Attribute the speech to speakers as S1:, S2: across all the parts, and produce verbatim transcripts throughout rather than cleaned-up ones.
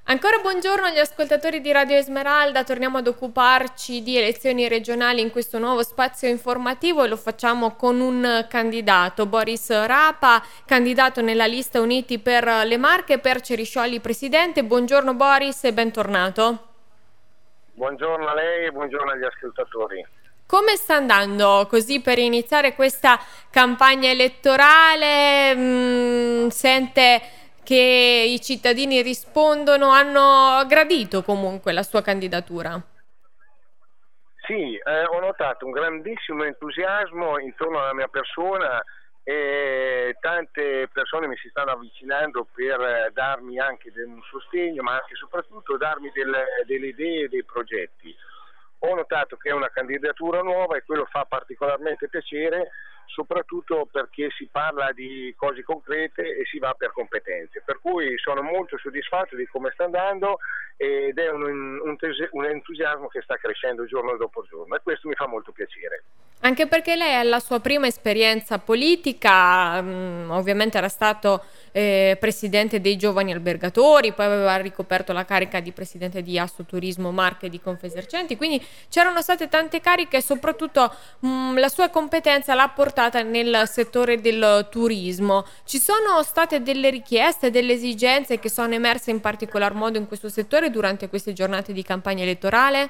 S1: Ancora buongiorno agli ascoltatori di Radio Esmeralda, torniamo ad occuparci di elezioni regionali in questo nuovo spazio informativo e lo facciamo con un candidato, Boris Rapa, candidato nella lista Uniti per le Marche per Ceriscioli Presidente. Buongiorno Boris e bentornato.
S2: Buongiorno a lei e buongiorno agli ascoltatori.
S1: Come sta andando così per iniziare questa campagna elettorale? Mm, sente che i cittadini rispondono, hanno gradito comunque la sua candidatura?
S2: Sì, eh, ho notato un grandissimo entusiasmo intorno alla mia persona e tante persone mi si stanno avvicinando per eh, darmi anche del, un sostegno, ma anche e soprattutto darmi del, delle idee e dei progetti. Ho notato che è una candidatura nuova e quello fa particolarmente piacere, soprattutto perché si parla di cose concrete e si va per competenze, per cui sono molto soddisfatto di come sta andando ed è un, un, un entusiasmo che sta crescendo giorno dopo giorno e questo mi fa molto piacere.
S1: Anche perché lei ha la sua prima esperienza politica, mh, ovviamente era stato eh, presidente dei giovani albergatori, poi aveva ricoperto la carica di presidente di Assoturismo Marche di Confesercenti, quindi c'erano state tante cariche e soprattutto mh, la sua competenza l'ha portata nel settore del turismo. Ci sono state delle richieste, delle esigenze che sono emerse in particolar modo in questo settore durante queste giornate di campagna elettorale?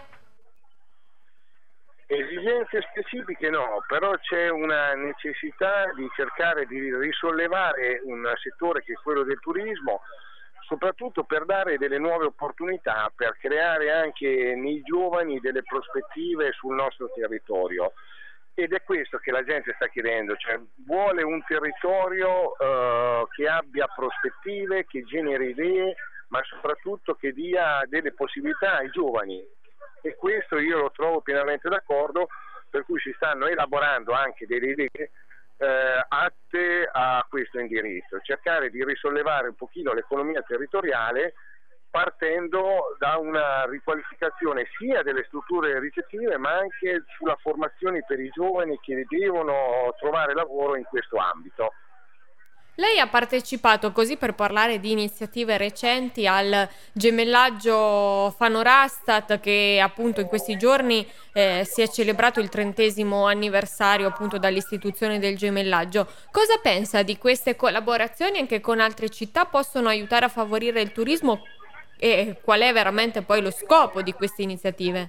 S2: Esigenze specifiche no, però c'è una necessità di cercare di risollevare un settore che è quello del turismo, soprattutto per dare delle nuove opportunità, per creare anche nei giovani delle prospettive sul nostro territorio. Ed è questo che la gente sta chiedendo, cioè vuole un territorio eh, che abbia prospettive, che generi idee, ma soprattutto che dia delle possibilità ai giovani. E questo io lo trovo pienamente d'accordo, per cui si stanno elaborando anche delle idee eh, atte a questo indirizzo, cercare di risollevare un pochino l'economia territoriale partendo da una riqualificazione sia delle strutture ricettive ma anche sulla formazione per i giovani che devono trovare lavoro in questo ambito.
S1: Lei ha partecipato, così per parlare di iniziative recenti, al gemellaggio Fano-Rastat che appunto in questi giorni eh, si è celebrato il trentesimo anniversario appunto dall'istituzione del gemellaggio. Cosa pensa di queste collaborazioni anche con altre città possono aiutare a favorire il turismo e qual è veramente poi lo scopo di queste iniziative?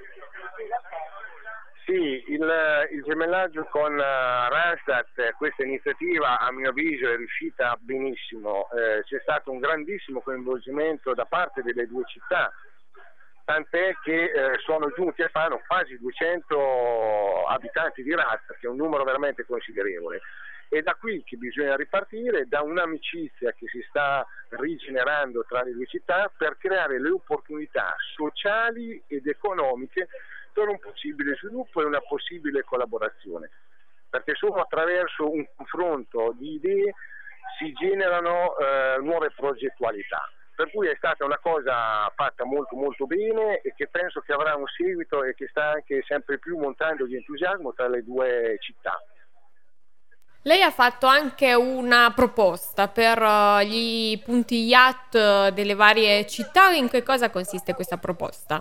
S2: Sì, il, il gemellaggio con uh, Randstad, questa iniziativa a mio avviso è riuscita benissimo, eh, c'è stato un grandissimo coinvolgimento da parte delle due città, tant'è che eh, sono giunti a Fano quasi duecento abitanti di Randstad, che è un numero veramente considerevole. È da qui che bisogna ripartire, da un'amicizia che si sta rigenerando tra le due città per creare le opportunità sociali ed economiche per un possibile sviluppo e una possibile collaborazione, perché solo attraverso un confronto di idee si generano eh, nuove progettualità, per cui è stata una cosa fatta molto molto bene e che penso che avrà un seguito e che sta anche sempre più montando di entusiasmo tra le due città.
S1: Lei ha fatto anche una proposta per uh, gli punti yacht delle varie città. In che cosa consiste questa proposta?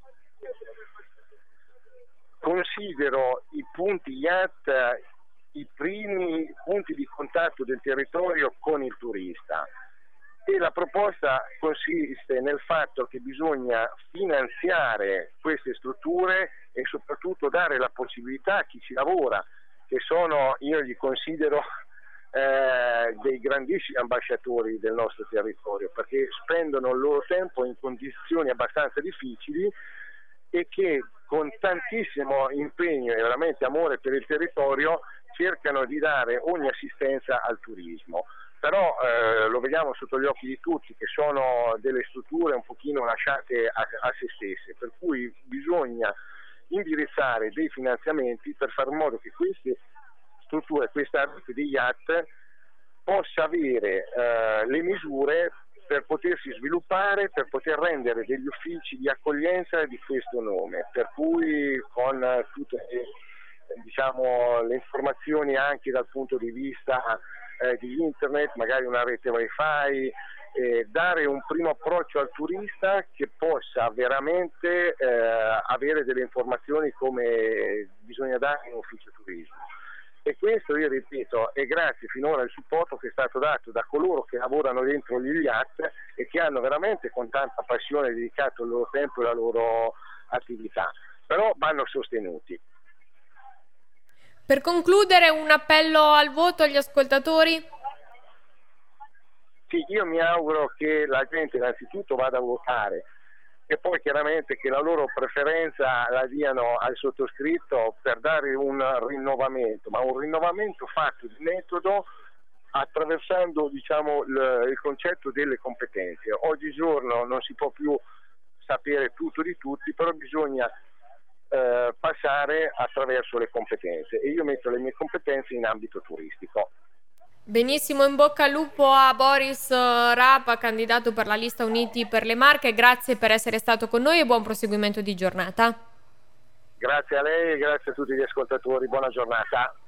S2: Considero i punti yacht i primi punti di contatto del territorio con il turista e la proposta consiste nel fatto che bisogna finanziare queste strutture e soprattutto dare la possibilità a chi ci lavora, che sono, io li considero eh, dei grandissimi ambasciatori del nostro territorio, perché spendono il loro tempo in condizioni abbastanza difficili e che con tantissimo impegno e veramente amore per il territorio cercano di dare ogni assistenza al turismo. Però eh, lo vediamo sotto gli occhi di tutti che sono delle strutture un pochino lasciate a, a se stesse, per cui bisogna indirizzare dei finanziamenti per far in modo che queste strutture, questa rete di yacht possa avere eh, le misure per potersi sviluppare, per poter rendere degli uffici di accoglienza di questo nome, per cui con eh, tutte le, diciamo, le informazioni anche dal punto di vista eh, di internet, magari una rete wifi eh, dare un primo approccio al turista che possa veramente eh, avere delle informazioni come bisogna dare in ufficio turismo. E questo, io ripeto, è grazie finora al supporto che è stato dato da coloro che lavorano dentro gli I A T e che hanno veramente con tanta passione dedicato il loro tempo e la loro attività, però vanno sostenuti.
S1: Per concludere, un appello al voto agli ascoltatori?
S2: Sì, io mi auguro che la gente innanzitutto vada a votare e poi chiaramente che la loro preferenza la diano al sottoscritto per dare un rinnovamento, ma un rinnovamento fatto di metodo, attraversando, diciamo, il, il concetto delle competenze. Oggigiorno non si può più sapere tutto di tutti, però bisogna eh, passare attraverso le competenze e io metto le mie competenze in ambito turistico.
S1: Benissimo, in bocca al lupo a Boris Rapa, candidato per la lista Uniti per le Marche. Grazie per essere stato con noi e buon proseguimento di giornata.
S2: Grazie a lei e grazie a tutti gli ascoltatori, buona giornata.